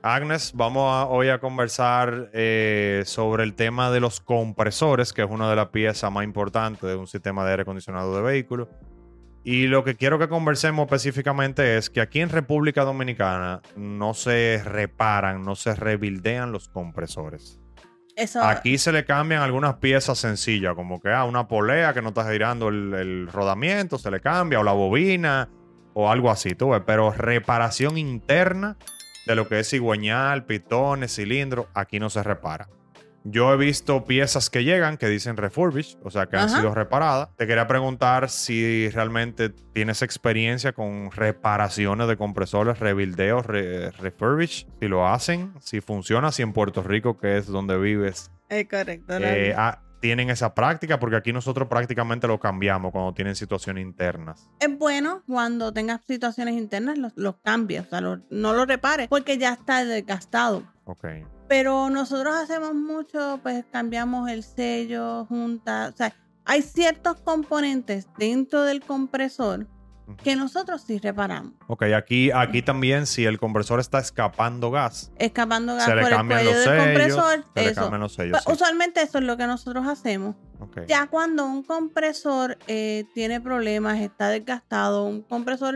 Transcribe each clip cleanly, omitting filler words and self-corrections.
Agnes, hoy a conversar sobre el tema de los compresores, que es una de las piezas más importantes de un sistema de aire acondicionado de vehículos. Y lo que quiero que conversemos específicamente es que aquí en República Dominicana no se reparan, no se rebuildean los compresores. Aquí se le cambian algunas piezas sencillas, como que una polea que no está girando el rodamiento, se le cambia, o la bobina, o algo así, tú ves. Pero reparación interna de lo que es cigüeñal, pistones, cilindros, aquí no se repara. Yo he visto piezas que llegan que dicen refurbished, o sea, que han sido reparadas. Te quería preguntar si realmente tienes experiencia con reparaciones de compresores, rebuildeos, refurbished, si lo hacen, si funciona, si en Puerto Rico, que es donde vives, es correcto, tienen esa práctica, porque aquí nosotros prácticamente lo cambiamos cuando tienen situaciones internas. Es bueno cuando tengas situaciones internas, los cambias, o sea, no lo repares, porque ya está desgastado. Ok. Pero nosotros hacemos mucho, pues cambiamos el sello, junta, o sea, hay ciertos componentes dentro del compresor que nosotros sí reparamos. Ok, aquí también si el compresor está escapando gas se le por cambian el cuello los del sellos, compresor, se le cambian los sellos, pues, usualmente eso es lo que nosotros hacemos. Okay. Ya cuando un compresor tiene problemas, está desgastado, un compresor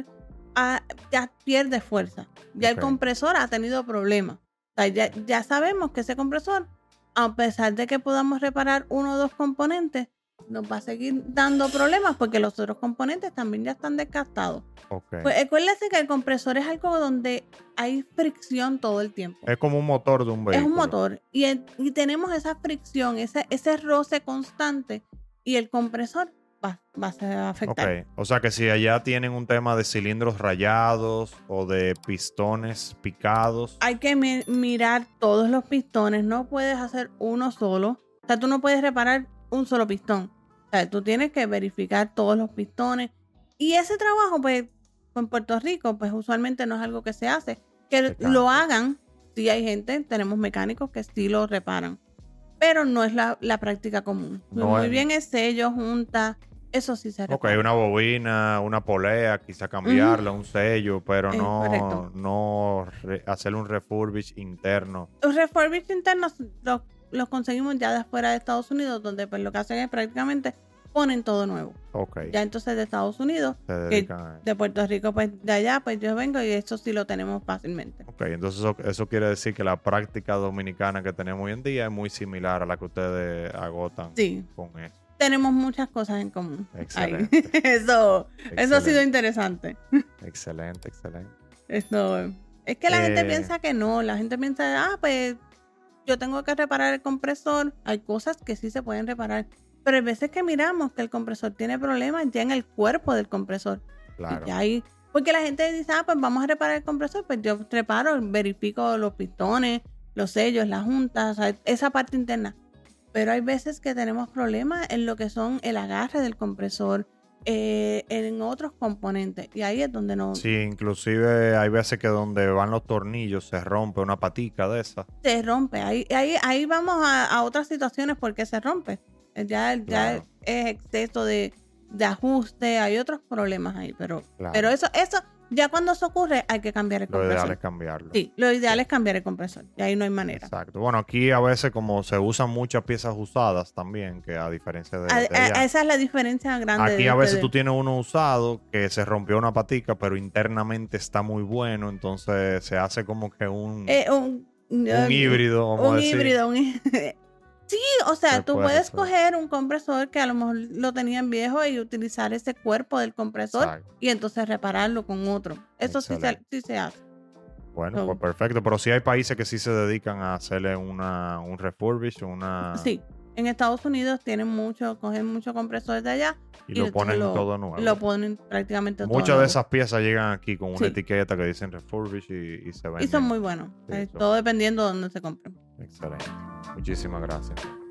ya pierde fuerza, ya el compresor ha tenido problemas. O sea, ya sabemos que ese compresor, a pesar de que podamos reparar uno o dos componentes, nos va a seguir dando problemas porque los otros componentes también ya están desgastados. Okay. Pues acuérdense que el compresor es algo donde hay fricción todo el tiempo. Es como un motor de un vehículo. Es un motor y tenemos esa fricción, ese roce constante y el compresor va a afectar. Ok, o sea que si allá tienen un tema de cilindros rayados o de pistones picados. Hay que mirar todos los pistones, no puedes hacer uno solo. O sea, tú no puedes reparar un solo pistón. O sea, tú tienes que verificar todos los pistones. Y ese trabajo, pues, en Puerto Rico, pues usualmente no es algo que se hace. Que lo hagan, sí hay gente, tenemos mecánicos que sí lo reparan. Pero no es la práctica común. Muy bien es sello, junta, eso sí se repara. Ok, una bobina, una polea, quizá cambiarla, un sello, pero no hacerle un refurbish interno. Los refurbish internos los conseguimos ya de fuera de Estados Unidos, donde pues lo que hacen es prácticamente ponen todo nuevo. Okay. Ya entonces de Estados Unidos, de Puerto Rico, pues de allá, pues yo vengo y eso sí lo tenemos fácilmente. Ok, entonces eso quiere decir que la práctica dominicana que tenemos hoy en día es muy similar a la que ustedes agotan con eso. Tenemos muchas cosas en común. Excelente. Eso ha sido interesante. Excelente. Es que la gente piensa que no, la gente piensa, pues yo tengo que reparar el compresor. Hay cosas que sí se pueden reparar, pero hay veces que miramos que el compresor tiene problemas ya en el cuerpo del compresor. Claro. Porque la gente dice, pues vamos a reparar el compresor, pues yo reparo, verifico los pistones, los sellos, las juntas, o sea, esa parte interna. Pero hay veces que tenemos problemas en lo que son el agarre del compresor, en otros componentes. Y ahí es donde no... Sí, inclusive hay veces que donde van los tornillos se rompe una patica de esa. Se rompe. Ahí vamos a otras situaciones porque se rompe. Ya es exceso de ajuste. Hay otros problemas ahí. Pero eso, ya cuando eso ocurre, hay que cambiar el compresor. Lo ideal es cambiarlo. Sí, lo ideal es cambiar el compresor. Y ahí no hay manera. Exacto. Bueno, aquí a veces como se usan muchas piezas usadas también, que a diferencia de allá. Esa es la diferencia grande. Aquí a veces tú tienes uno usado que se rompió una patica, pero internamente está muy bueno. Entonces se hace como que un híbrido, vamos a decir. Sí, o sea, tú puedes coger un compresor que a lo mejor lo tenían viejo y utilizar ese cuerpo del compresor y entonces repararlo con otro. Eso sí se hace. Bueno, pues perfecto. Pero sí hay países que sí se dedican a hacerle un refurbish, Sí, en Estados Unidos cogen muchos compresores de allá y lo ponen todo nuevo. Lo ponen prácticamente todo Muchas de esas piezas llegan aquí con una etiqueta que dicen refurbish y se venden. Y son muy buenos. Todo dependiendo de dónde se compren. Excelente. Muchísimas gracias.